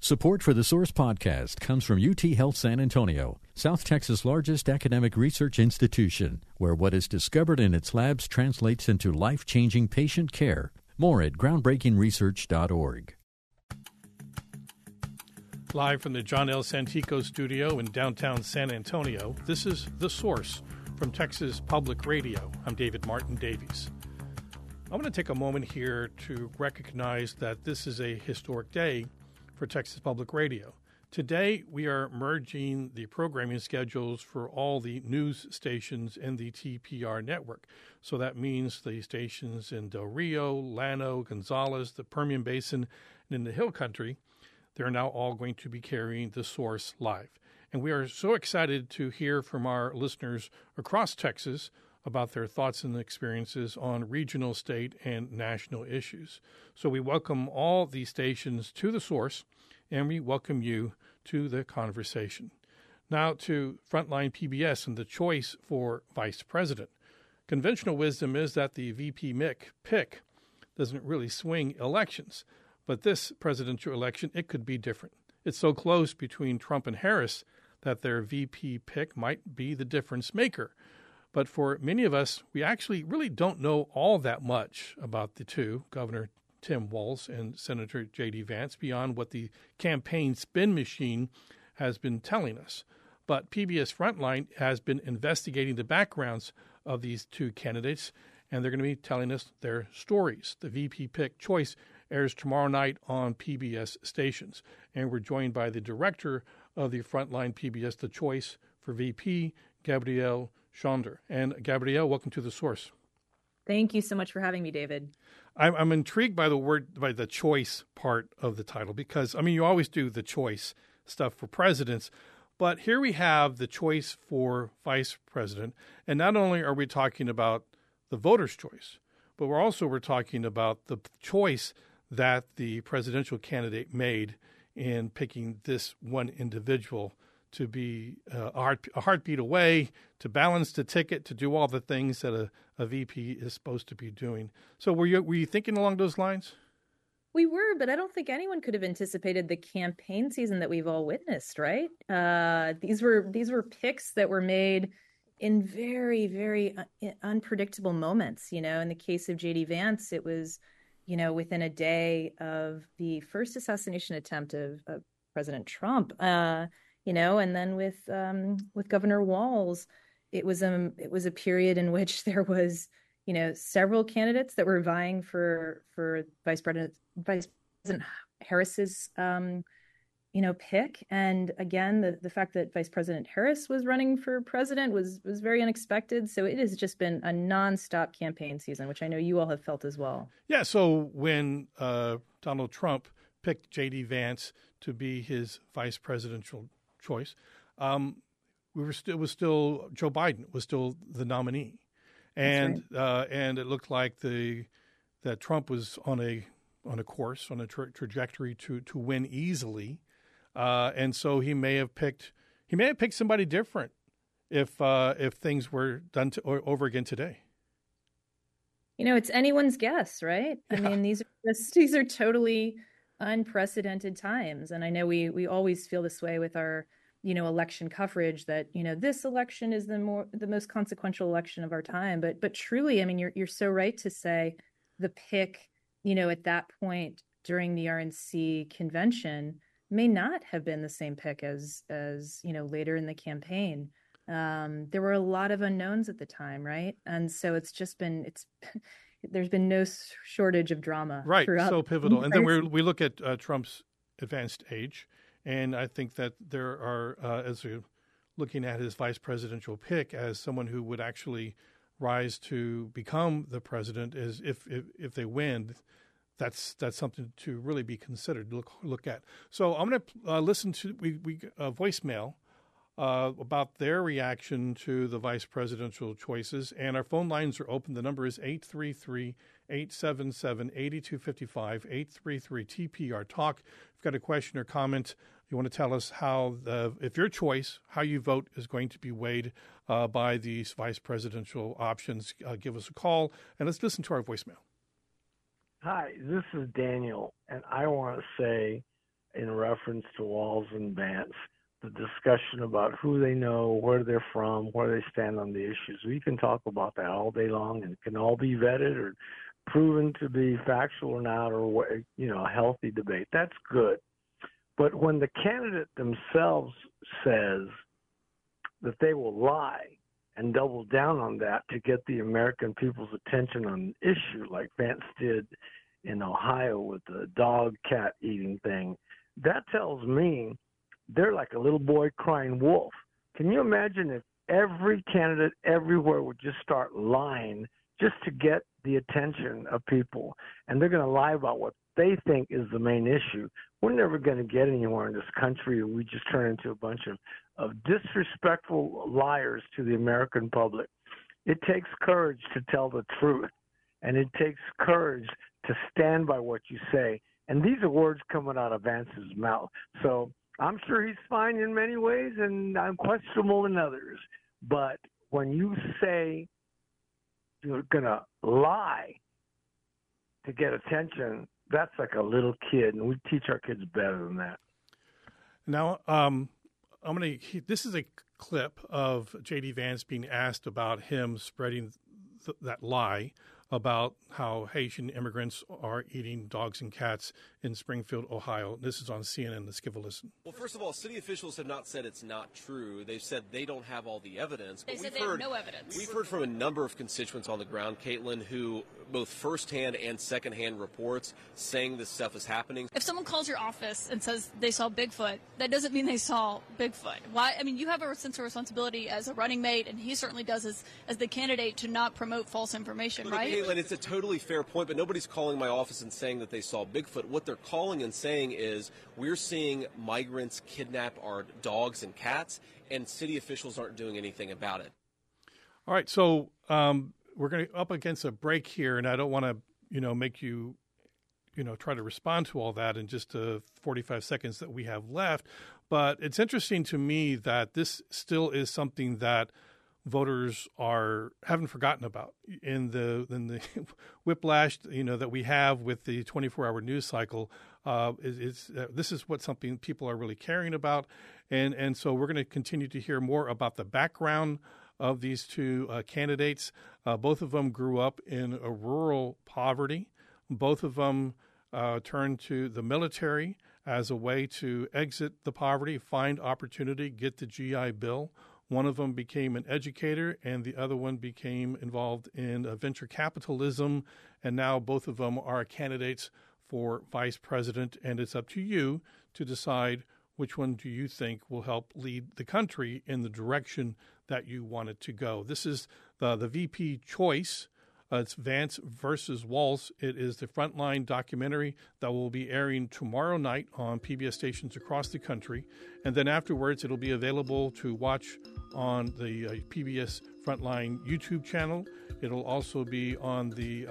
Support for the Source podcast comes from UT Health San Antonio, South Texas' largest academic research institution, where what is discovered in its labs translates into life-changing patient care. More at groundbreakingresearch.org. Live from the John L. Santico studio in downtown San Antonio, this is The Source from Texas Public Radio. I'm David Martin Davies. I want to take a moment here to recognize that this is a historic day for Texas Public Radio. Today, we are merging the programming schedules for all the news stations in the TPR network. So that means the stations in Del Rio, Llano, Gonzales, the Permian Basin, and in the Hill Country, they're now all going to be carrying The Source live. And we are so excited to hear from our listeners across Texas about their thoughts and experiences on regional, state, and national issues. So we welcome all these stations to The Source, and we welcome you to the conversation. Now to Frontline PBS and the choice for vice president. Conventional wisdom is that the VP pick doesn't really swing elections, but this presidential election, it could be different. It's so close between Trump and Harris that their VP pick might be the difference maker. But for many of us, we actually really don't know all that much about the two, Governor Tim Walz and Senator J.D. Vance, beyond what the campaign spin machine has been telling us. But PBS Frontline has been investigating the backgrounds of these two candidates, and they're going to be telling us their stories. The VP pick choice airs tomorrow night on PBS stations, and we're joined by the director of the Frontline PBS The Choice for VP, Gabrielle Schonder. And Gabrielle, welcome to The Source. Thank you so much for having me, David. I'm intrigued by the choice part of the title, because, I mean, you always do the choice stuff for presidents, but here we have the choice for vice president. And not only are we talking about the voter's choice, but we're talking about the choice that the presidential candidate made in picking this one individual to be a heartbeat away, to balance the ticket, to do all the things that a VP is supposed to be doing. So were you thinking along those lines? We were, but I don't think anyone could have anticipated the campaign season that we've all witnessed, right? These were picks that were made in very, very unpredictable moments. You know, in the case of J.D. Vance, it was, you know, within a day of the first assassination attempt of President Trump. You know, and then with Governor Walz, it was a period in which there was, you know, several candidates that were vying for Vice President Harris's pick. And again, the fact that Vice President Harris was running for president was very unexpected. So it has just been a nonstop campaign season, which I know you all have felt as well. Yeah. So when Donald Trump picked J.D. Vance to be his vice presidential choice, it was still Joe Biden was still the nominee, and right. And it looked like that Trump was on a course, on a trajectory to win easily, and so he may have picked somebody different if things were done over again today. You know, it's anyone's guess, right? Yeah. I mean, these are totally unprecedented times, and I know we always feel this way with our, you know, election coverage, that, you know, this election is the most consequential election of our time. But truly, I mean, you're so right to say the pick, you know, at that point during the RNC convention may not have been the same pick as you know, later in the campaign. There were a lot of unknowns at the time, right? And so there's been no shortage of drama. Right, so pivotal. And then we look at Trump's advanced age. And I think that there are, as we're looking at his vice presidential pick as someone who would actually rise to become the president, is if they win, that's something to really be considered, look at. So I'm going to listen to voicemail about their reaction to the vice presidential choices. And our phone lines are open. The number is 833-877-8255, 833-TPR-TALK. If you've got a question or comment, you want to tell us how if your choice, how you vote is going to be weighed by these vice presidential options, give us a call, and let's listen to our voicemail. Hi, this is Daniel, and I want to say in reference to Walz and Vance, the discussion about who they know, where they're from, where they stand on the issues. We can talk about that all day long, and it can all be vetted or proven to be factual or not, or a healthy debate. That's good. But when the candidate themselves says that they will lie and double down on that to get the American people's attention on an issue like Vance did in Ohio with the dog-cat eating thing, that tells me they're like a little boy crying wolf. Can you imagine if every candidate everywhere would just start lying just to get the attention of people, and they're going to lie about what they think is the main issue? We're never going to get anywhere in this country. We just turn into a bunch of disrespectful liars to the American public. It takes courage to tell the truth, and it takes courage to stand by what you say. And these are words coming out of Vance's mouth. So I'm sure he's fine in many ways and unquestionable in others. But when you say you're going to lie to get attention, that's like a little kid, and we teach our kids better than that. Now, this is a clip of J.D. Vance being asked about him spreading that lie about how Haitian immigrants are eating dogs and cats in Springfield, Ohio. This is on CNN. Let's give a listen. Well, first of all, city officials have not said it's not true. They've said they don't have all the evidence. They said they have no evidence. We've heard from a number of constituents on the ground, Caitlin, who both firsthand and secondhand reports saying this stuff is happening. If someone calls your office and says they saw Bigfoot, that doesn't mean they saw Bigfoot. Why? I mean, you have a sense of responsibility as a running mate, and he certainly does as the candidate to not promote false information, right? Caitlin, it's a totally fair point, but nobody's calling my office and saying that they saw Bigfoot. What they're calling and saying is we're seeing migrants kidnap our dogs and cats, and city officials aren't doing anything about it. All right, so we're going to up against a break here, and I don't want to, make you, try to respond to all that in just the 45 seconds that we have left. But it's interesting to me that this still is something that voters haven't forgotten about in the whiplash, that we have with the 24-hour news cycle. This is something people are really caring about, and so we're going to continue to hear more about the background of these two candidates. Both of them grew up in a rural poverty. Both of them turned to the military as a way to exit the poverty, find opportunity, get the GI Bill. One of them became an educator, and the other one became involved in venture capitalism, and now both of them are candidates for vice president, and it's up to you to decide which one do you think will help lead the country in the direction that you want it to go. This is the VP choice. It's Vance versus Walz. It is the Frontline documentary that will be airing tomorrow night on PBS stations across the country. And then afterwards, it'll be available to watch on the PBS Frontline YouTube channel. It'll also be on the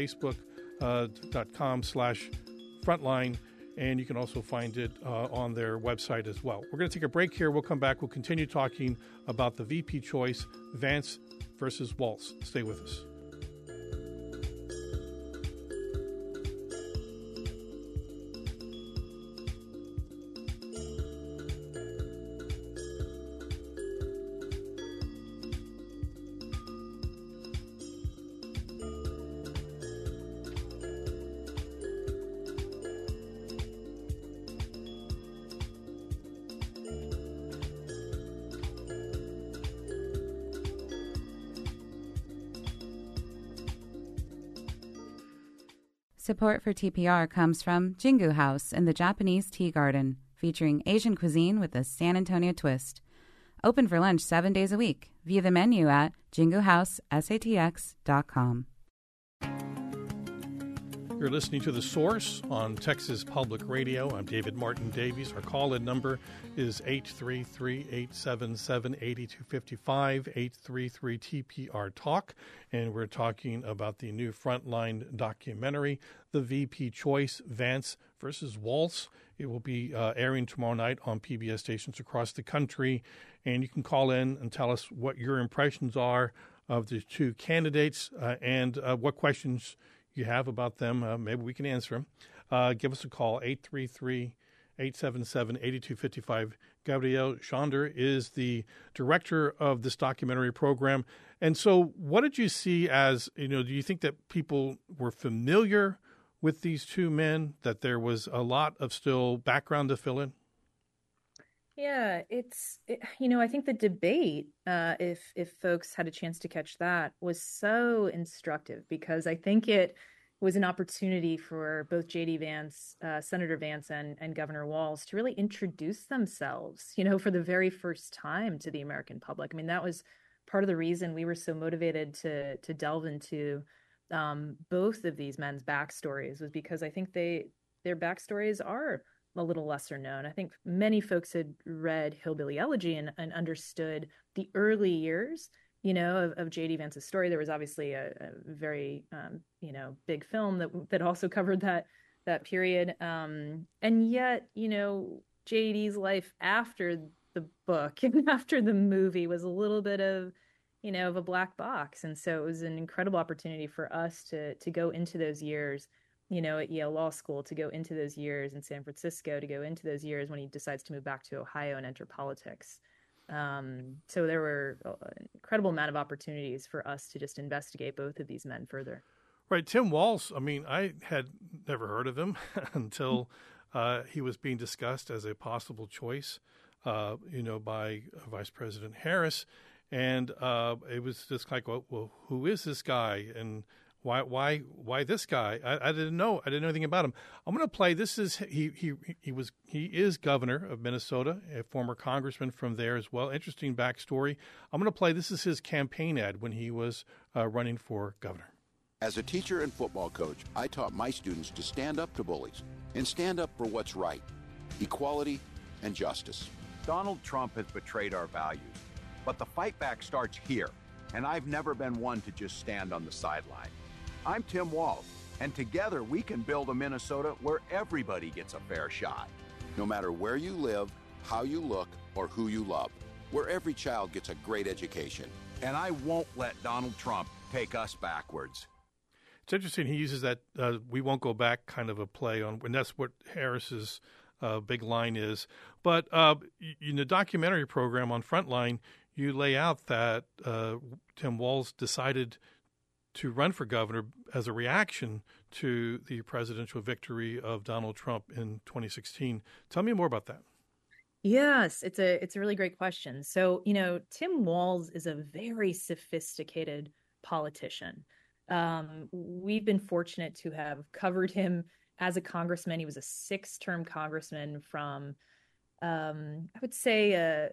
Facebook.com/Frontline, and you can also find it on their website as well. We're going to take a break here. We'll come back. We'll continue talking about the VP choice, Vance versus Walz. Stay with us. Support for TPR comes from Jingu House in the Japanese Tea Garden, featuring Asian cuisine with a San Antonio twist. Open for lunch 7 days a week. View the menu at jinguhousesatx.com. You're listening to The Source on Texas Public Radio. I'm David Martin Davies. Our call-in number is 833-877-8255, 833-TPR-TALK, and we're talking about the new Frontline documentary, The VP Choice, Vance versus Walz. It will be airing tomorrow night on PBS stations across the country, and you can call in and tell us what your impressions are of the two candidates and what questions you have about them. Maybe we can answer them. Give us a call, 877-8255. Gabrielle Schonder is the director of this documentary program. And so what did you see as, do you think that people were familiar with these two men, that there was a lot of still background to fill in? Yeah, I think the debate, if folks had a chance to catch that, was so instructive because I think it was an opportunity for both J.D. Vance, Senator Vance, and Governor Walz to really introduce themselves, for the very first time to the American public. I mean, that was part of the reason we were so motivated to delve into both of these men's backstories, was because I think their backstories are a little lesser known. I think many folks had read Hillbilly Elegy and understood the early years, of J.D. Vance's story. There was obviously a very, big film that also covered that period. And yet, J.D.'s life after the book and after the movie was a little bit of a black box. And so it was an incredible opportunity for us to go into those years, at Yale Law School, to go into those years in San Francisco, to go into those years when he decides to move back to Ohio and enter politics. So there were an incredible amount of opportunities for us to just investigate both of these men further. Right. Tim Walz, I had never heard of him until he was being discussed as a possible choice, by Vice President Harris. And it was just like, well, who is this guy? And why this guy? I didn't know. I didn't know anything about him. I'm going to play. This is he is governor of Minnesota, a former congressman from there as well. Interesting backstory. I'm going to play. This is his campaign ad when he was running for governor. As a teacher and football coach, I taught my students to stand up to bullies and stand up for what's right, equality and justice. Donald Trump has betrayed our values, but the fight back starts here, and I've never been one to just stand on the sideline. I'm Tim Walz, and together we can build a Minnesota where everybody gets a fair shot. No matter where you live, how you look, or who you love, where every child gets a great education. And I won't let Donald Trump take us backwards. It's interesting. He uses that "we won't go back" kind of a play on, and that's what Harris's big line is. But in the documentary program on Frontline, you lay out that Tim Walz decided to run for governor as a reaction to the presidential victory of Donald Trump in 2016. Tell me more about that. Yes, it's a really great question. So, Tim Walz is a very sophisticated politician. We've been fortunate to have covered him as a congressman. He was a 6-term congressman from, I would say, a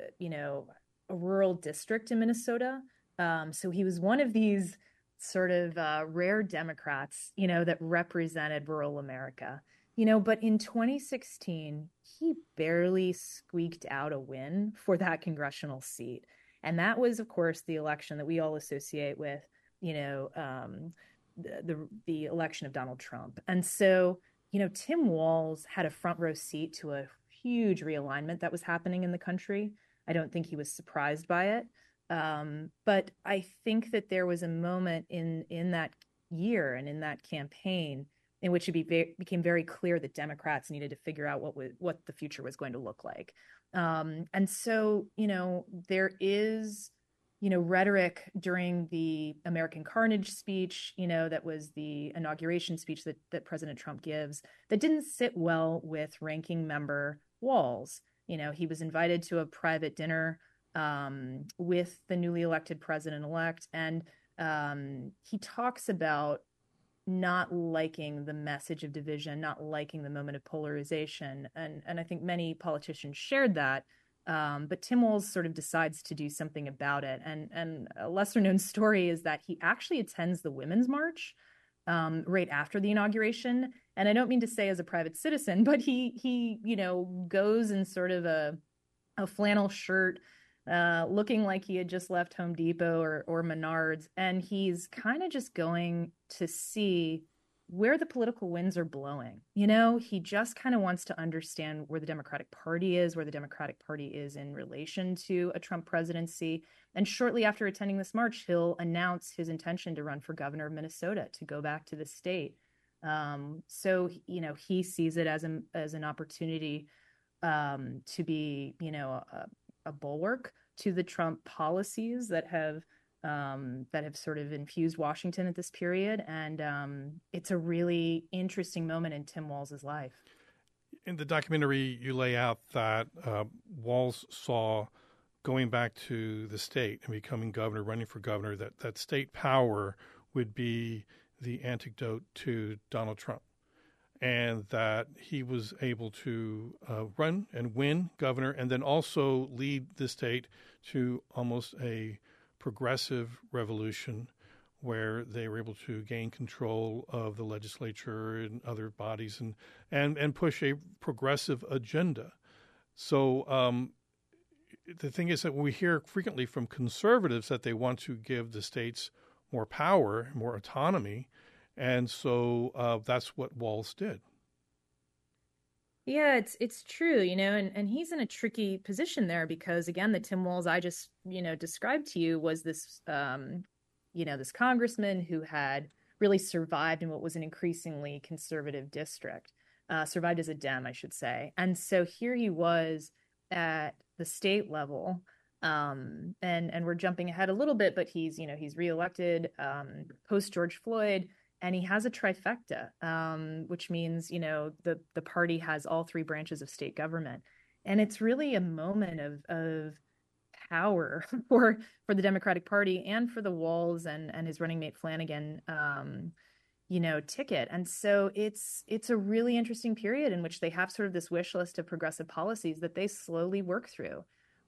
rural district in Minnesota. So he was one of these sort of rare Democrats, that represented rural America, but in 2016, he barely squeaked out a win for that congressional seat. And that was, of course, the election that we all associate with, the election of Donald Trump. And so, Tim Walz had a front row seat to a huge realignment that was happening in the country. I don't think he was surprised by it. But I think that there was a moment in that year and in that campaign in which it became very clear that Democrats needed to figure out what the future was going to look like. And so, there is, rhetoric during the American Carnage speech, that was the inauguration speech that President Trump gives, that didn't sit well with ranking member Walz. He was invited to a private dinner with the newly elected president-elect. And he talks about not liking the message of division, not liking the moment of polarization. And I think many politicians shared that. But Tim Walz sort of decides to do something about it. And a lesser known story is that he actually attends the Women's March right after the inauguration. And I don't mean to say as a private citizen, but he goes in sort of a flannel shirt, looking like he had just left Home Depot or Menards. And he's kind of just going to see where the political winds are blowing. He just kind of wants to understand where the Democratic Party is, where the Democratic Party is in relation to a Trump presidency. And shortly after attending this march, he'll announce his intention to run for governor of Minnesota, to go back to the state. So, he sees it as an opportunity to be, a bulwark to the Trump policies that have sort of infused Washington at this period. And it's a really interesting moment in Tim Walz's life. In the documentary, you lay out that Walz saw, going back to the state and becoming governor, running for governor, that state power would be the antidote to Donald Trump, and that he was able to run and win governor and then also lead the state to almost a progressive revolution where they were able to gain control of the legislature and other bodies and push a progressive agenda. So the thing is that we hear frequently from conservatives that they want to give the states more power, more autonomy, and so that's what Walz did. Yeah, it's true, and he's in a tricky position there because, again, the Tim Walz I just, described to you was this, this congressman who had really survived in what was an increasingly conservative district, survived as a Dem, I should say. And so here he was at the state level, and we're jumping ahead a little bit, but he's reelected post George Floyd. And he has a trifecta, which means, the party has all three branches of state government. And it's really a moment of power for the Democratic Party and for the Walz and his running mate Flanagan, ticket. And so it's a really interesting period in which they have sort of this wish list of progressive policies that they slowly work through.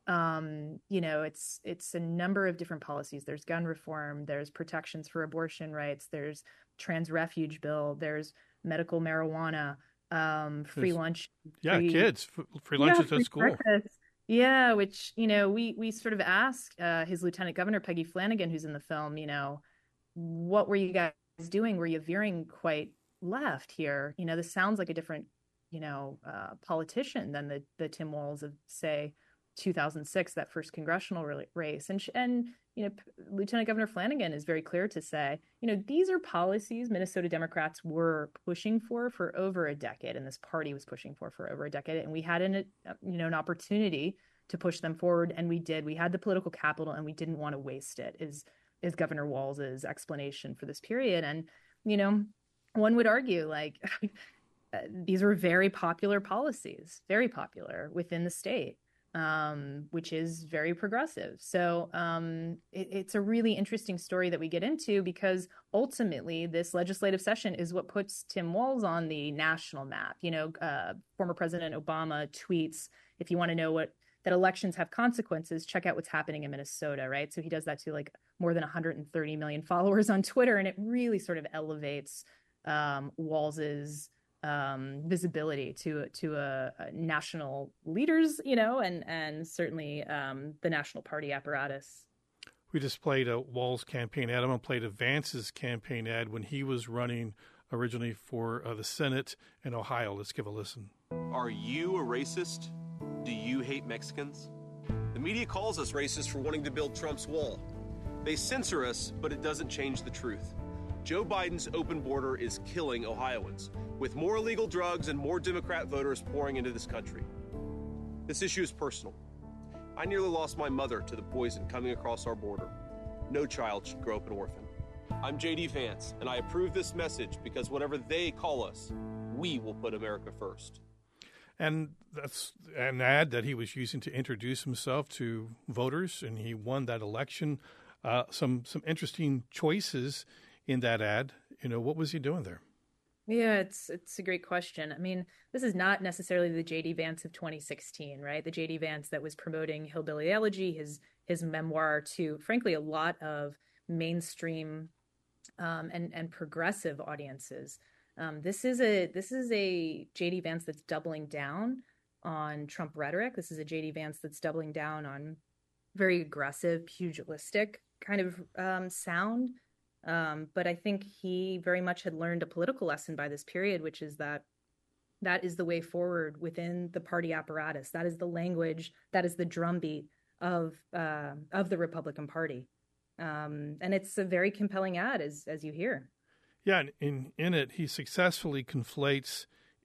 It's a number of different policies. There's gun reform, there's protections for abortion rights, there's trans refuge bill, there's medical marijuana, free lunch. Free lunches at school. Breakfast. Yeah, which, we sort of asked his Lieutenant Governor, Peggy Flanagan, who's in the film, what were you guys doing? Were you veering quite left here? This sounds like a different, politician than the Tim Walz of, say, 2006, that first congressional race. And Lieutenant Governor Flanagan is very clear to say, these are policies Minnesota Democrats were pushing for over a decade, and this party was pushing for over a decade. And we had an opportunity to push them forward, and we did. We had the political capital, and we didn't want to waste it, is Governor Walz's explanation for this period. And, one would argue, like, these were very popular policies, very popular within the state. Which is very progressive. So it's a really interesting story that we get into because ultimately this legislative session is what puts Tim Walz on the national map. Former President Obama tweets, if you want to know that elections have consequences, check out what's happening in Minnesota, right? So he does that to like more than 130 million followers on Twitter, and it really sort of elevates Walz's visibility to a national leaders, and certainly the national party apparatus. We just played a Walz campaign ad. I'm going to play Vance's campaign ad when he was running originally for the Senate in Ohio. Let's give a listen. Are you a racist? Do you hate Mexicans? The media calls us racist for wanting to build Trump's wall. They censor us, but it doesn't change the truth. Joe Biden's open border is killing Ohioans, with more illegal drugs and more Democrat voters pouring into this country. This issue is personal. I nearly lost my mother to the poison coming across our border. No child should grow up an orphan. I'm J.D. Vance, and I approve this message because whatever they call us, we will put America first. And that's an ad that he was using to introduce himself to voters, and he won that election. Some interesting choices in that ad. What was he doing there? Yeah, it's a great question. I mean, this is not necessarily the J.D. Vance of 2016, right? The J.D. Vance that was promoting Hillbilly Elegy, his memoir, to, frankly, a lot of mainstream and progressive audiences. This is a J.D. Vance that's doubling down on Trump rhetoric. This is a J.D. Vance that's doubling down on very aggressive, pugilistic kind of sound. But I think he very much had learned a political lesson by this period, which is that is the way forward within the party apparatus. That is the language, that is the drumbeat of the Republican Party. And it's a very compelling ad, as you hear. Yeah, and in it, he successfully conflates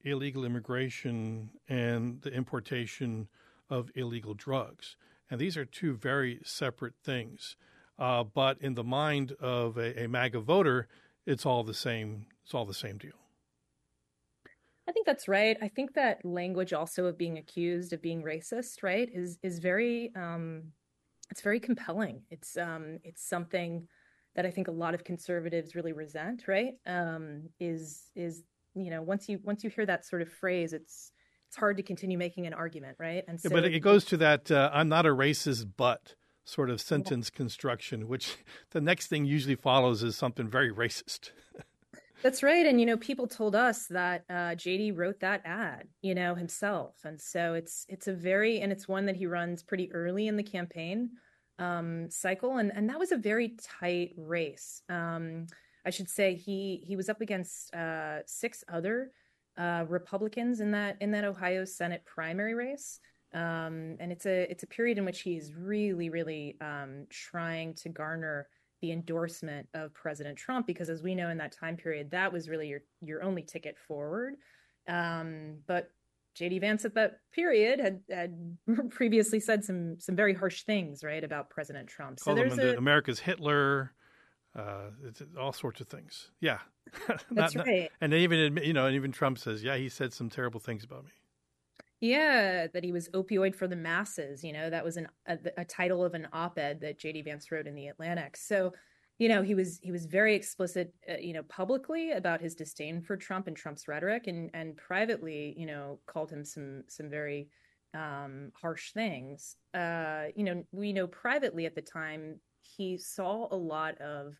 illegal immigration and the importation of illegal drugs. And these are two very separate things. But in the mind of a MAGA voter, it's all the same. It's all the same deal. I think that's right. I think that language also of being accused of being racist, right, is very it's very compelling. It's something that I think a lot of conservatives really resent, right? Is once you hear that sort of phrase, it's hard to continue making an argument, right? And so, but it goes to that I'm not a racist, but sort of sentence construction, which the next thing usually follows is something very racist. That's right. And, people told us that JD wrote that ad, himself. And so it's it's one that he runs pretty early in the campaign cycle. And that was a very tight race. I should say he was up against 6 other Republicans in that Ohio Senate primary race. And it's a period in which he's really, really trying to garner the endorsement of President Trump, because as we know in that time period, that was really your only ticket forward. But J.D. Vance at that period had previously said some very harsh things, right, about President Trump. So there's America's Hitler, it's all sorts of things. Yeah, that's right. And they even Trump says, yeah, he said some terrible things about me. Yeah, that he was opioid for the masses. That was a title of an op-ed that J.D. Vance wrote in the Atlantic. So, he was very explicit, publicly about his disdain for Trump and Trump's rhetoric, and privately, called him some very harsh things. We know privately at the time he saw a lot of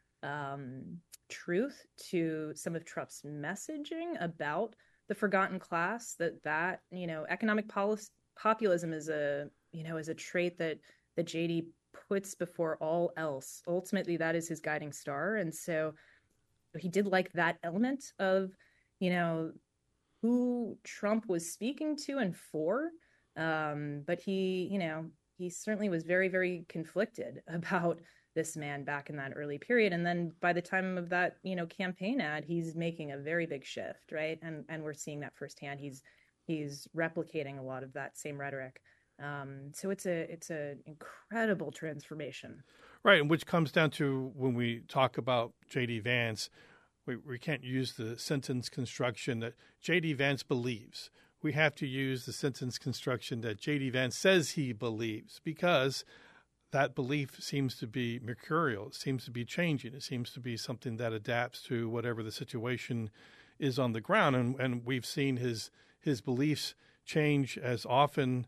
truth to some of Trump's messaging about the forgotten class, that economic populism is a trait that JD puts before all else. Ultimately, that is his guiding star. And so he did like that element of, who Trump was speaking to and for. But he certainly was very, very conflicted about this man back in that early period. And then by the time of that, campaign ad, he's making a very big shift, right? And we're seeing that firsthand. He's replicating a lot of that same rhetoric. So it's an incredible transformation. Right, and which comes down to when we talk about J.D. Vance, we can't use the sentence construction that J.D. Vance believes. We have to use the sentence construction that J.D. Vance says he believes, because that belief seems to be mercurial. It seems to be changing. It seems to be something that adapts to whatever the situation is on the ground. And we've seen his beliefs change as often,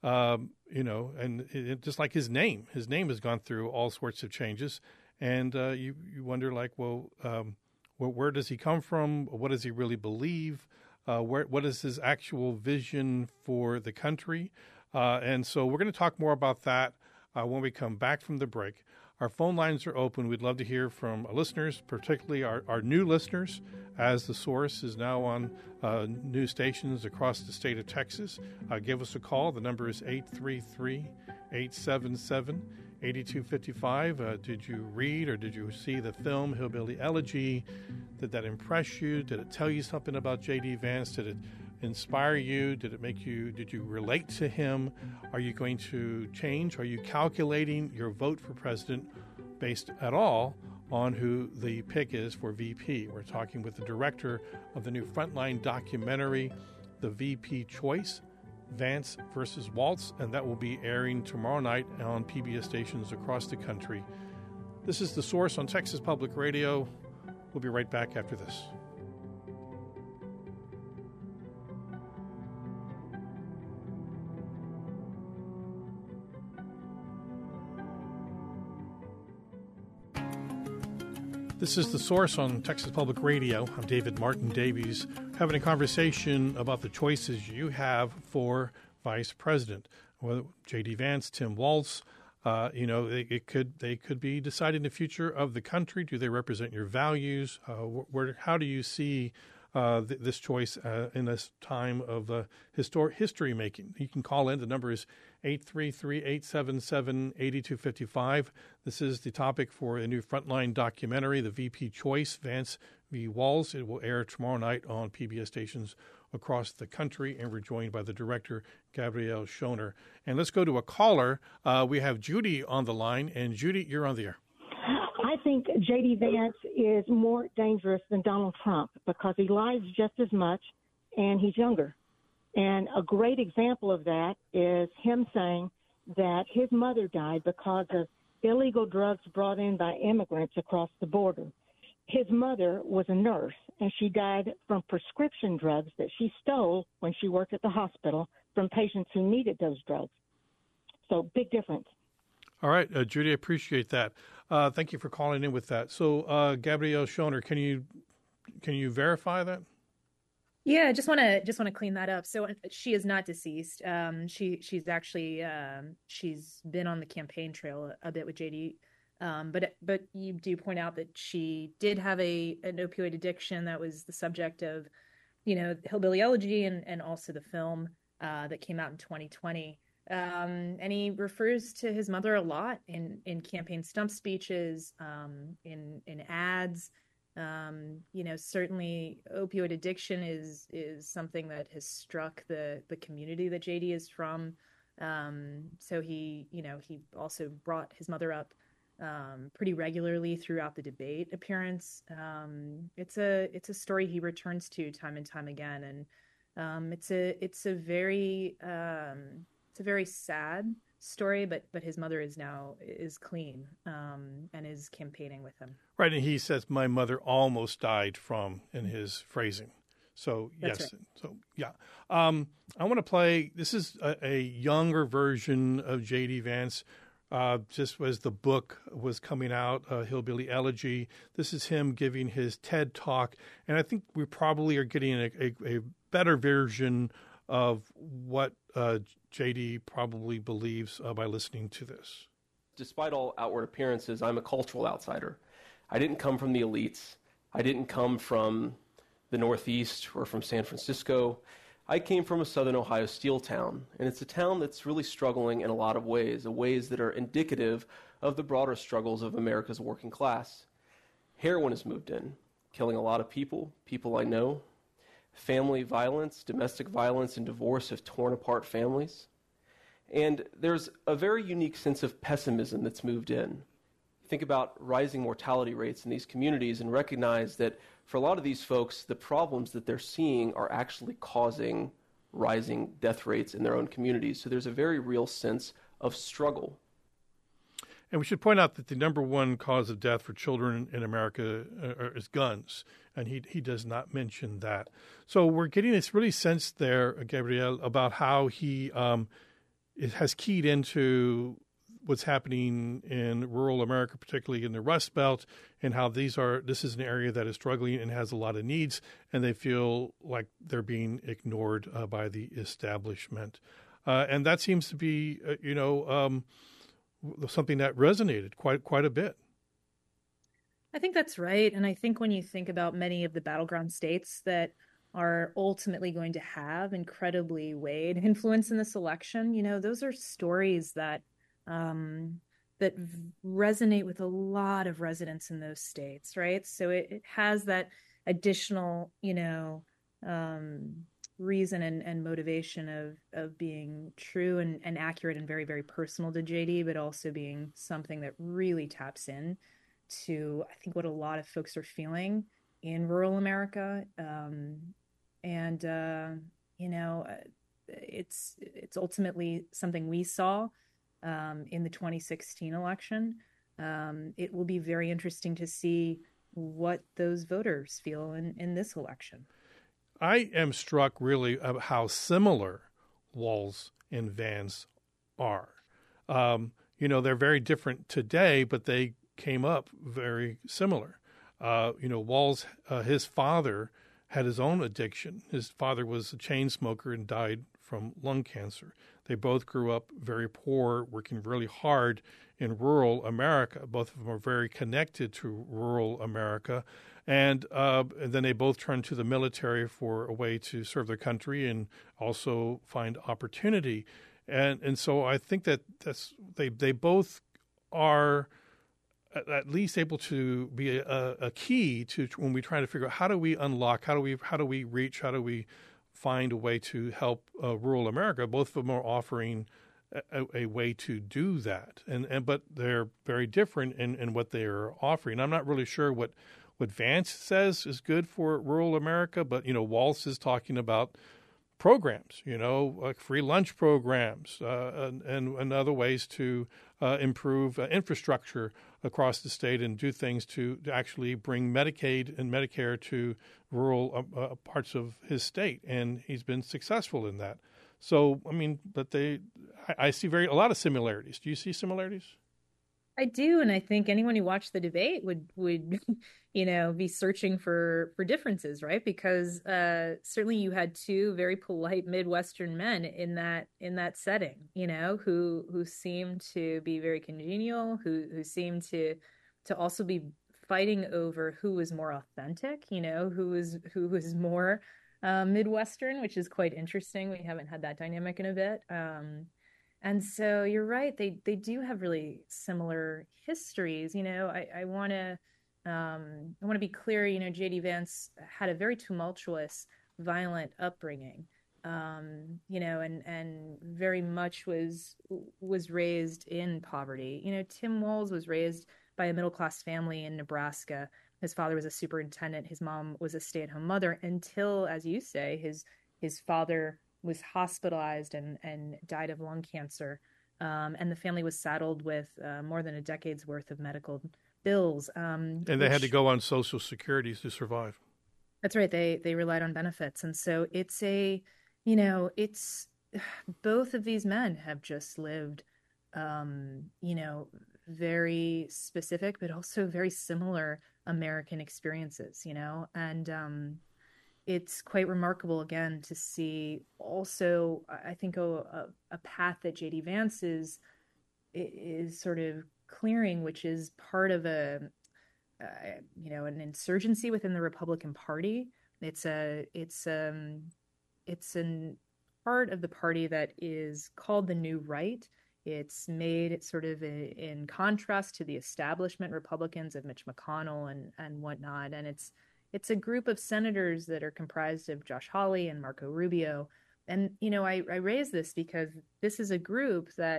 just like his name. His name has gone through all sorts of changes. And you wonder, where does he come from? What does he really believe? What is his actual vision for the country? And so we're going to talk more about that when we come back from the break. Our phone lines are open. We'd love to hear from listeners, particularly our new listeners, as The Source is now on news stations across the state of Texas. Give us a call. The number is 833-877-8255. Did you read or did you see the film Hillbilly Elegy? Did that impress you? Did it tell you something about J.D. Vance? Did it inspire you? Did you relate to him? Are you going to change? Are you calculating your vote for president based at all on who the pick is for VP? We're talking with the director of the new Frontline documentary, The VP Choice, Vance versus Walz, and that will be airing tomorrow night on PBS stations across the country. This is The Source on Texas Public Radio. We'll be right back after this. This is The Source on Texas Public Radio. I'm David Martin Davies, having a conversation about the choices you have for vice president. Whether J.D. Vance, Tim Walz, they could be deciding the future of the country. Do they represent your values? How do you see this choice in this time of history making? You can call in. The number is 833-877-8255. This is the topic for a new Frontline documentary, The VP Choice, Vance v. Walz. It will air tomorrow night on PBS stations across the country. And we're joined by the director, Gabrielle Schoner. And let's go to a caller. We have Judy on the line. And Judy, you're on the air. I think J.D. Vance is more dangerous than Donald Trump because he lies just as much and he's younger. And a great example of that is him saying that his mother died because of illegal drugs brought in by immigrants across the border. His mother was a nurse, and she died from prescription drugs that she stole when she worked at the hospital from patients who needed those drugs. So big difference. All right, Judy, I appreciate that. Thank you for calling in with that. So, Gabrielle Schoner, can you verify that? Yeah, just want to clean that up. So she is not deceased. She's actually she's been on the campaign trail a bit with JD. But you do point out that she did have an opioid addiction that was the subject of, Hillbilly Elegy and also the film that came out in 2020. And he refers to his mother a lot in campaign stump speeches, in ads. Certainly opioid addiction is something that has struck the community that JD is from. So he also brought his mother up pretty regularly throughout the debate appearance. It's a story he returns to time and time again. And it's a very sad story, but his mother is clean and is campaigning with him. Right, and he says, "My mother almost died from," in his phrasing. So yes, That's right. So yeah, I want to play. This is a younger version of J.D. Vance. Just as the book was coming out, Hillbilly Elegy. This is him giving his TED Talk, and I think we probably are getting a better version of what J.D. probably believes by listening to this. Despite all outward appearances, I'm a cultural outsider. I didn't come from the elites. I didn't come from the Northeast or from San Francisco. I came from a southern Ohio steel town, and it's a town that's really struggling in a lot of ways that are indicative of the broader struggles of America's working class. Heroin has moved in, killing a lot of people I know. Family violence, domestic violence, and divorce have torn apart families. And there's a very unique sense of pessimism that's moved in. Think about rising mortality rates in these communities and recognize that for a lot of these folks, the problems that they're seeing are actually causing rising death rates in their own communities. So there's a very real sense of struggle. And we should point out that the number one cause of death for children in America is guns, and he does not mention that. So we're getting this really sense there, Gabrielle, about how he it has keyed into what's happening in rural America, particularly in the Rust Belt, and how this is an area that is struggling and has a lot of needs, and they feel like they're being ignored by the establishment. And that seems to be, something that resonated quite a bit. I think that's right. And I think when you think about many of the battleground states that are ultimately going to have incredibly weighed influence in this election, those are stories that resonate with a lot of residents in those states, right? So it has that additional, reason and motivation of being true and accurate and very, very personal to JD, but also being something that really taps in to, I think, what a lot of folks are feeling in rural America. It's ultimately something we saw in the 2016 election. It will be very interesting to see what those voters feel in this election. I am struck really of how similar Walz and Vance are. They're very different today, but they came up very similar. Walz, his father had his own addiction. His father was a chain smoker and died from lung cancer. They both grew up very poor, working really hard in rural America. Both of them are very connected to rural America. And then they both turned to the military for a way to serve their country and also find opportunity. And so I think they both are at least able to be a key to when we try to figure out how do we unlock, how do we reach, how do we find a way to help rural America. Both of them are offering a way to do that, but they're very different in what they are offering. I'm not really sure what Vance says is good for rural America, but Walz is talking about programs, like free lunch programs and other ways to improve infrastructure across the state and do things to actually bring Medicaid and Medicare to rural parts of his state. And he's been successful in that. So, but I see a lot of similarities. Do you see similarities? I do, and I think anyone who watched the debate would be searching for differences, right? Because certainly you had two very polite Midwestern men in that setting, who seemed to be very congenial, who seemed to also be fighting over who was more authentic, who was more Midwestern, which is quite interesting. We haven't had that dynamic in a bit. And so you're right; they do have really similar histories. I want to be clear. J.D. Vance had a very tumultuous, violent upbringing. And very much was raised in poverty. Tim Walz was raised by a middle class family in Nebraska. His father was a superintendent. His mom was a stay-at-home mother until, as you say, his father was hospitalized and died of lung cancer. And the family was saddled with more than a decade's worth of medical bills. And they had to go on Social Security to survive. That's right. They relied on benefits. And so it's both of these men have just lived, very specific, but also very similar American experiences, and it's quite remarkable, again, to see also, I think, a path that J.D. Vance is sort of clearing, which is part of an insurgency within the Republican Party. It's an part of the party that is called the New Right. It's made sort of in contrast to the establishment Republicans of Mitch McConnell and whatnot. And it's a group of senators that are comprised of Josh Hawley and Marco Rubio. And, I raise this because this is a group that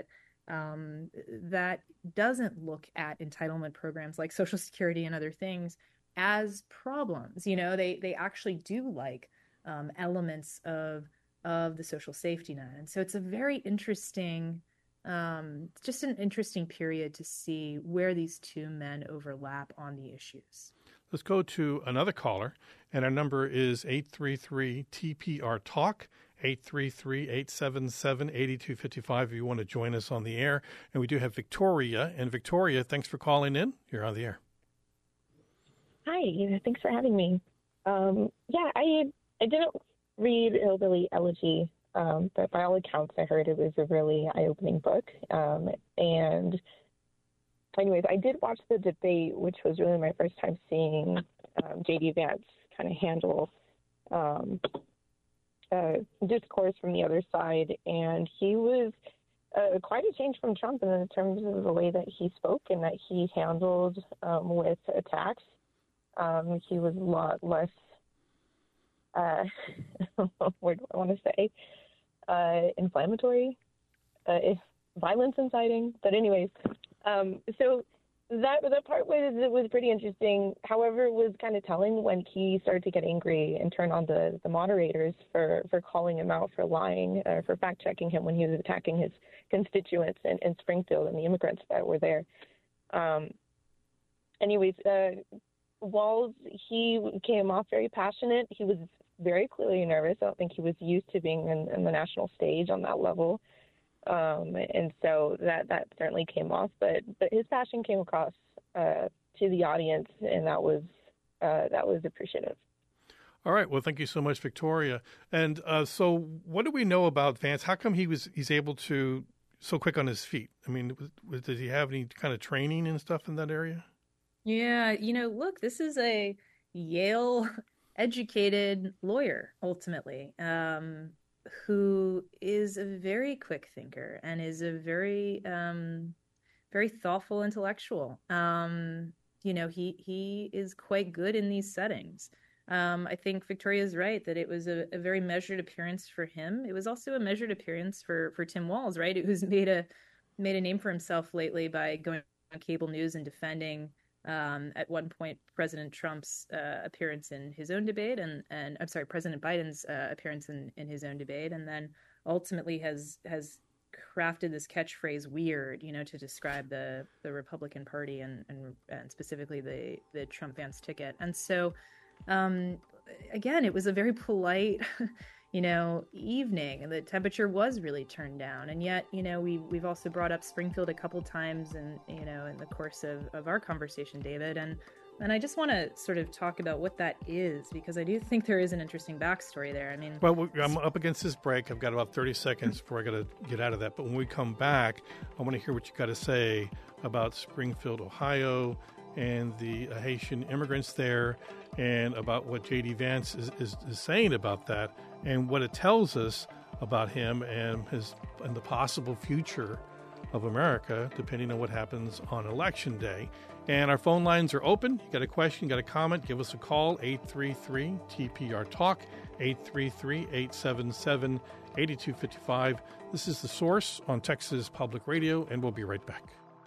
doesn't look at entitlement programs like Social Security and other things as problems. They actually do like elements of the social safety net. And so it's a very interesting, just an interesting period to see where these two men overlap on the issues. Let's go to another caller, and our number is 833-TPR-TALK, 833-877-8255 if you want to join us on the air. And we do have Victoria. And Victoria, thanks for calling in. You're on the air. Hi, thanks for having me. I didn't read Hillbilly Elegy, but by all accounts, I heard it was a really eye-opening book. And anyways, I did watch the debate, which was really my first time seeing J.D. Vance kind of handle discourse from the other side. And he was quite a change from Trump in terms of the way that he spoke and that he handled with attacks. He was a lot less, what do I want to say, inflammatory, violence inciting. But anyways, so that part was pretty interesting. However, it was kind of telling when he started to get angry and turn on the moderators for calling him out for lying, for fact-checking him when he was attacking his constituents in Springfield and the immigrants that were there. Walz, he came off very passionate. He was very clearly nervous. I don't think he was used to being in the national stage on that level. And so that certainly came off, but his passion came across to the audience, and that was appreciative. All right. Well, thank you so much, Victoria. And so what do we know about Vance? How come he's able to so quick on his feet? I mean, did he have any kind of training and stuff in that area? Yeah, look, this is a Yale-educated lawyer, ultimately, who is a very quick thinker and is a very, very thoughtful intellectual. He is quite good in these settings. I think Victoria's right that it was a very measured appearance for him. It was also a measured appearance for Tim Walz, right? Who's made a name for himself lately by going on cable news and defending at one point President Trump's appearance in his own debate, and I'm sorry, President Biden's appearance in his own debate, and then ultimately has crafted this catchphrase "weird," to describe the Republican Party and specifically the Trump-Vance ticket. And so, again, it was a very polite, evening, and the temperature was really turned down. And yet, we've also brought up Springfield a couple times, and in the course of our conversation, David, and I just want to sort of talk about what that is, because I do think there is an interesting backstory there. I mean, well, I'm up against this break. I've got about 30 seconds before I got to get out of that. But when we come back, I want to hear what you got to say about Springfield, Ohio, and the Haitian immigrants there, and about what J.D. Vance is saying about that, and what it tells us about him and the possible future of America, depending on what happens on Election Day. And our phone lines are open. You got a question, got a comment, give us a call, 833-TPR-TALK, 833-877-8255. This is The Source on Texas Public Radio, and we'll be right back.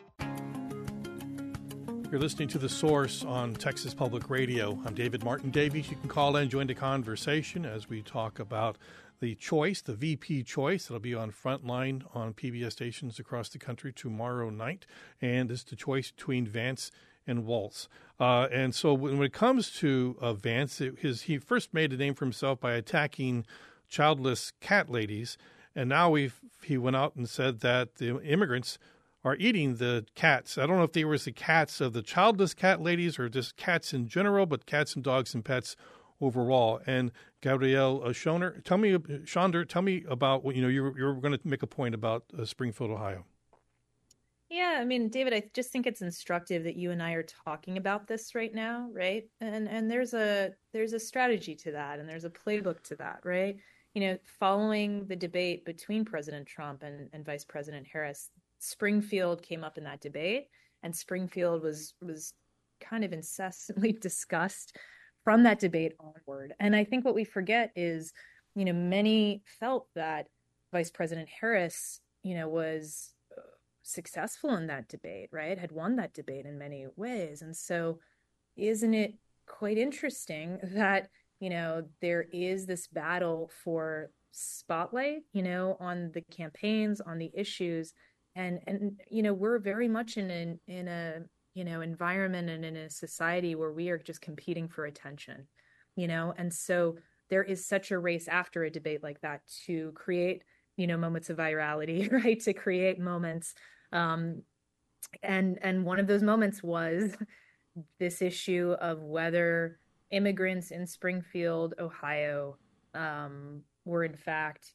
You're listening to The Source on Texas Public Radio. I'm David Martin Davies. You can call in and join the conversation as we talk about the choice, the VP choice. That'll be on Frontline on PBS stations across the country tomorrow night. And it's the choice between Vance and Walz. And so when it comes to Vance, he first made a name for himself by attacking childless cat ladies. And now he went out and said that the immigrants are eating the cats. I don't know if they were the cats of the childless cat ladies or just cats in general, but cats and dogs and pets overall. And Gabrielle Schonder, tell me about what you were going to make a point about Springfield, Ohio. Yeah, I mean, David, I just think it's instructive that you and I are talking about this right now, right? And there's a strategy to that, and there's a playbook to that, right? Following the debate between President Trump and Vice President Harris, Springfield came up in that debate, and Springfield was kind of incessantly discussed from that debate onward. And I think what we forget is, many felt that Vice President Harris, was successful in that debate, right? Had won that debate in many ways. And so isn't it quite interesting that, there is this battle for spotlight, on the campaigns, on the issues, and we're very much in a environment and in a society where we are just competing for attention, and so there is such a race after a debate like that to create, moments of virality, right? To create moments. And one of those moments was this issue of whether immigrants in Springfield, Ohio, were in fact,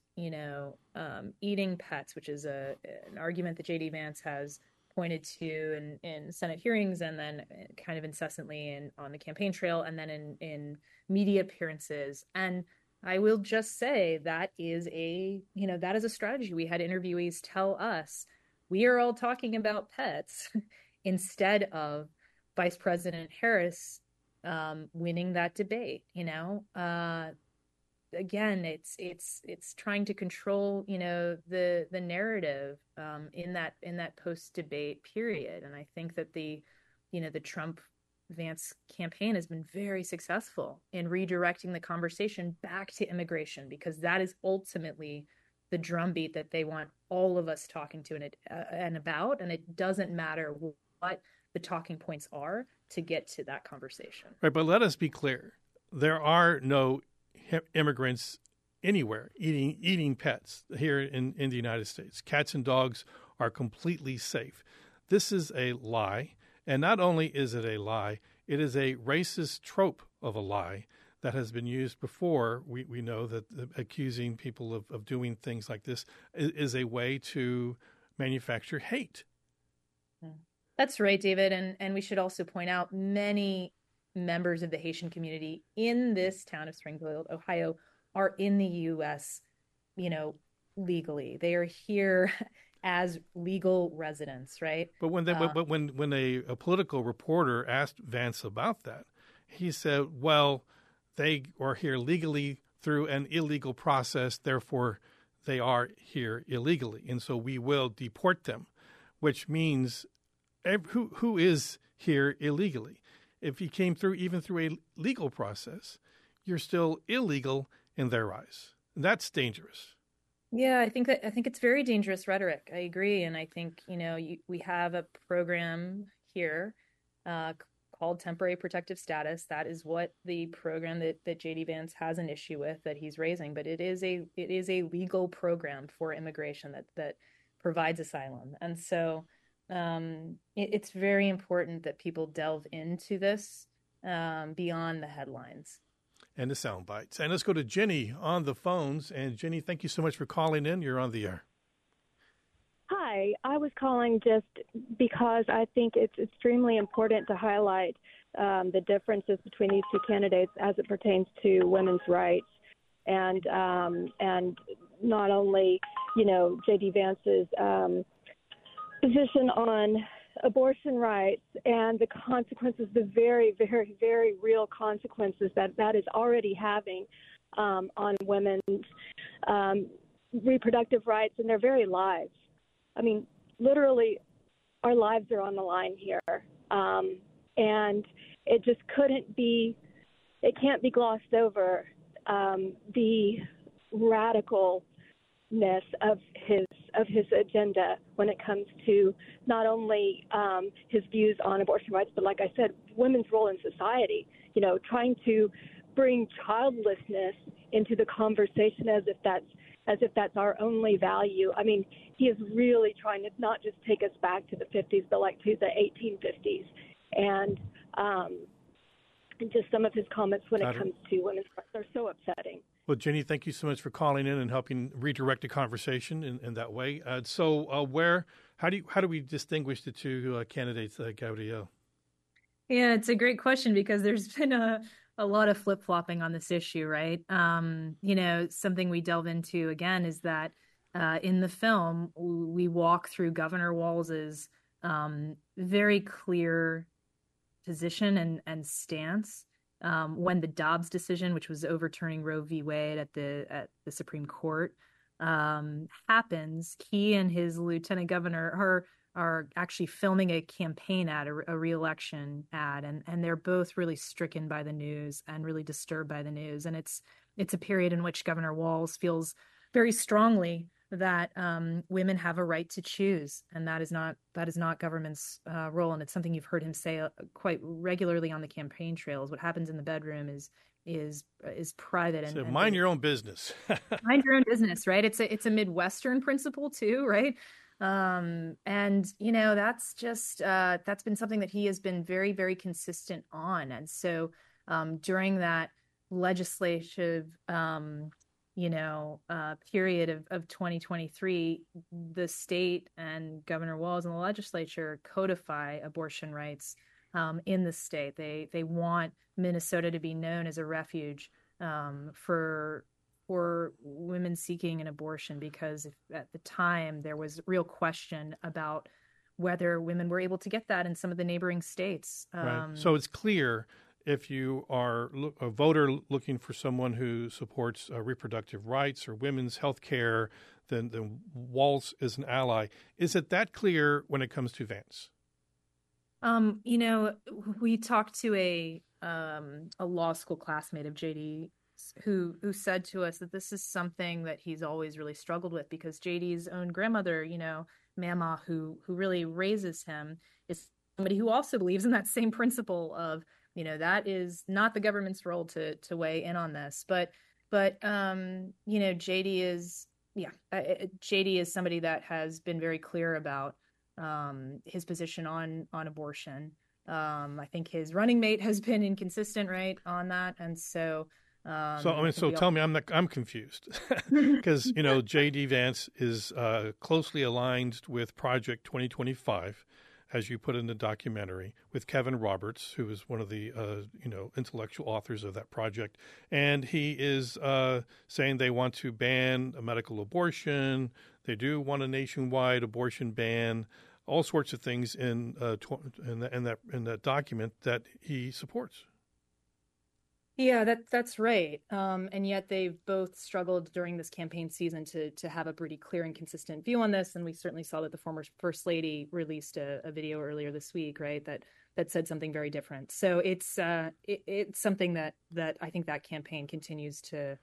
eating pets, which is an argument that J.D. Vance has pointed to in Senate hearings, and then kind of incessantly on the campaign trail, and then in media appearances. And I will just say that is a strategy. We had interviewees tell us we are all talking about pets instead of Vice President Harris winning that debate. Again, it's trying to control, the narrative in that post-debate period. And I think that the Trump-Vance campaign has been very successful in redirecting the conversation back to immigration, because that is ultimately the drumbeat that they want all of us talking to and about. And it doesn't matter what the talking points are to get to that conversation. Right, but let us be clear. There are no immigrants anywhere eating pets here in the United States. Cats and dogs are completely safe. This is a lie. And not only is it a lie, it is a racist trope of a lie that has been used before. We know that accusing people of doing things like this is a way to manufacture hate. That's right, David. And we should also point out many members of the Haitian community in this town of Springfield, Ohio, are in the U.S., legally. They are here as legal residents, right? But when a political reporter asked Vance about that, he said, well, they are here legally through an illegal process, therefore they are here illegally. And so we will deport them, which means who is here illegally? If you came through even through a legal process, you're still illegal in their eyes. And that's dangerous. Yeah, I think it's very dangerous rhetoric. I agree, and I think we have a program here called temporary protective status. That is what the program that JD Vance has an issue with, that he's raising. But it is a legal program for immigration that provides asylum, and so it's very important that people delve into this beyond the headlines and the sound bites. And let's go to Jenny on the phones. And Jenny, thank you so much for calling in. You're on the air. Hi, I was calling just because I think it's extremely important to highlight the differences between these two candidates as it pertains to women's rights, and not only J.D. Vance's position on abortion rights and the consequences, the very, very, very real consequences that is already having on women's reproductive rights and their very lives. I mean, literally, our lives are on the line here, and it just can't be glossed over, the radicalness of his agenda when it comes to not only his views on abortion rights, but like I said, women's role in society. Trying to bring childlessness into the conversation as if that's our only value. I mean, he is really trying to not just take us back to the 50s, but like to the 1850s. And just some of his comments when it comes to women's rights are so upsetting. Well, Jenny, thank you so much for calling in and helping redirect the conversation in that way. How do we distinguish the two candidates, Gabrielle? Yeah, it's a great question because there's been a lot of flip-flopping on this issue, right? Something we delve into again is that in the film we walk through Governor Walls's very clear position and stance. When the Dobbs decision, which was overturning Roe v. Wade at the Supreme Court, happens, he and his lieutenant governor are actually filming a campaign ad, a re-election ad, and they're both really stricken by the news and really disturbed by the news. And it's a period in which Governor Walz feels very strongly that women have a right to choose, and that is not government's role. And it's something you've heard him say quite regularly on the campaign trails. What happens in the bedroom is private. So mind your own business. Mind your own business, right? It's a Midwestern principle too, right? And that's just that's been something that he has been very, very consistent on. And so during that legislative period of 2023, the state and Governor Walz and the legislature codify abortion rights in the state. They want Minnesota to be known as a refuge for women seeking an abortion, because at the time there was real question about whether women were able to get that in some of the neighboring states. Right. So it's clear, if you are a voter looking for someone who supports reproductive rights or women's health care, then Walz is an ally. Is it that clear when it comes to Vance? We talked to a law school classmate of JD who said to us that this is something that he's always really struggled with, because JD's own grandmother, Mama, who really raises him, is somebody who also believes in that same principle of, that is not the government's role to weigh in on this. But JD is somebody that has been very clear about his position on abortion. I think his running mate has been inconsistent, right, on that. And so tell me, I'm confused because, J.D. Vance is closely aligned with Project 2025, as you put in the documentary, with Kevin Roberts, who is one of the, intellectual authors of that project. And he is saying they want to ban a medical abortion. They do want a nationwide abortion ban, all sorts of things in that document that he supports. Yeah, that's right. And yet they've both struggled during this campaign season to have a pretty clear and consistent view on this. And we certainly saw that the former First Lady released a video earlier this week, right, that said something very different. So it's something that I think that campaign continues to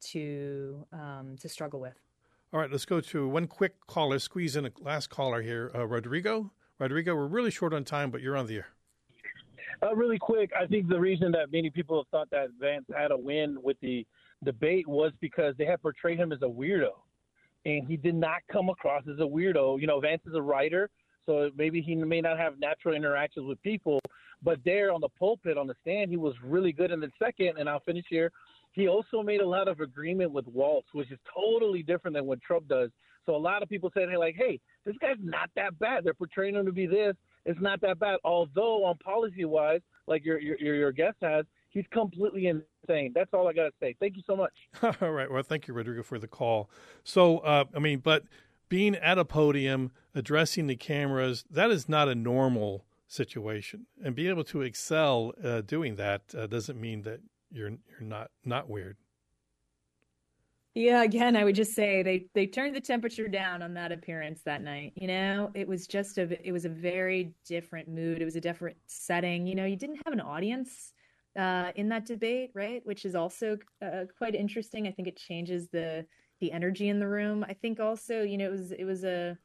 struggle with. All right, let's go to one quick caller. Squeeze in a last caller here, Rodrigo. Rodrigo, we're really short on time, but you're on the air. Really quick, I think the reason that many people have thought that Vance had a win with the debate was because they had portrayed him as a weirdo, and he did not come across as a weirdo. You know, Vance is a writer, so maybe he may not have natural interactions with people, but there on the pulpit, on the stand, he was really good. And then second, and I'll finish here, he also made a lot of agreement with Walz, which is totally different than what Trump does. So a lot of people said, hey, this guy's not that bad. They're portraying him to be this. It's not that bad. Although on policy-wise, like your guest has, he's completely insane. That's all I got to say. Thank you so much. All right. Well, thank you, Rodrigo, for the call. So, but being at a podium, addressing the cameras, that is not a normal situation. And being able to excel doing that doesn't mean that you're not weird. Yeah, again, I would just say they turned the temperature down on that appearance that night. You know, it was a very different mood. It was a different setting. You know, you didn't have an audience in that debate, right? Which is also quite interesting. I think it changes the energy in the room. I think also, you know, it was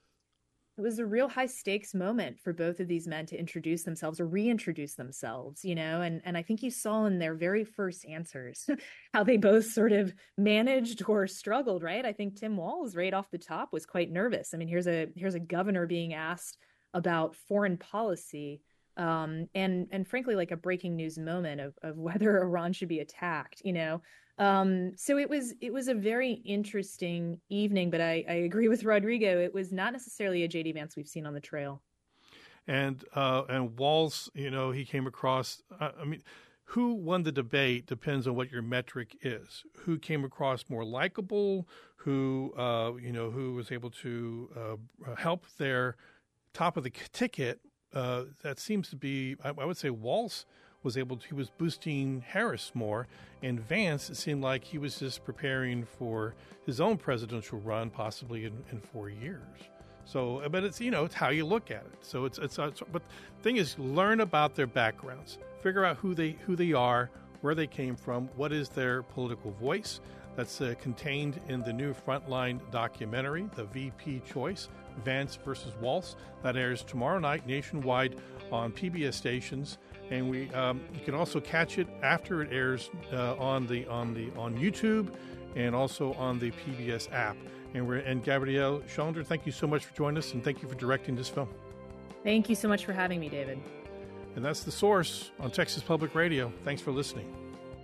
a real high stakes moment for both of these men to introduce themselves or reintroduce themselves, you know, and I think you saw in their very first answers how they both sort of managed or struggled, right? I think Tim Walz right off the top was quite nervous. I mean, here's a governor being asked about foreign policy and frankly, like a breaking news moment of whether Iran should be attacked, you know. So it was a very interesting evening, but I agree with Rodrigo. It was not necessarily a J.D. Vance we've seen on the trail. And Walz, you know, he came across, I mean, who won the debate depends on what your metric is. Who came across more likable, who was able to help their top of the ticket. That seems to be, I would say Walz he was boosting Harris more, and Vance, it seemed like he was just preparing for his own presidential run, possibly in 4 years. So, but it's, you know, it's how you look at it. So but the thing is, learn about their backgrounds, figure out who they are, where they came from, what is their political voice. That's contained in the new Frontline documentary, The VP Choice, Vance versus Walz. That airs tomorrow night nationwide on PBS stations, and you can also catch it after it airs on YouTube and also on the PBS app. And Gabrielle Schonder, thank you so much for joining us, and thank you for directing this film. Thank you so much for having me, David. And that's The Source on Texas Public Radio. Thanks for listening.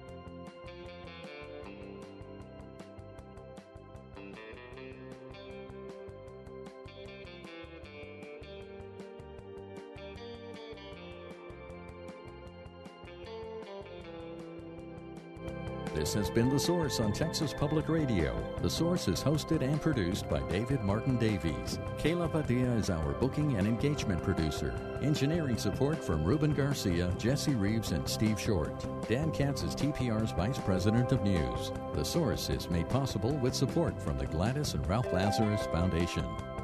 This has been The Source on Texas Public Radio. The Source is hosted and produced by David Martin Davies. Kayla Padilla is our booking and engagement producer. Engineering support from Ruben Garcia, Jesse Reeves, and Steve Short. Dan Katz is TPR's Vice President of News. The Source is made possible with support from the Gladys and Ralph Lazarus Foundation.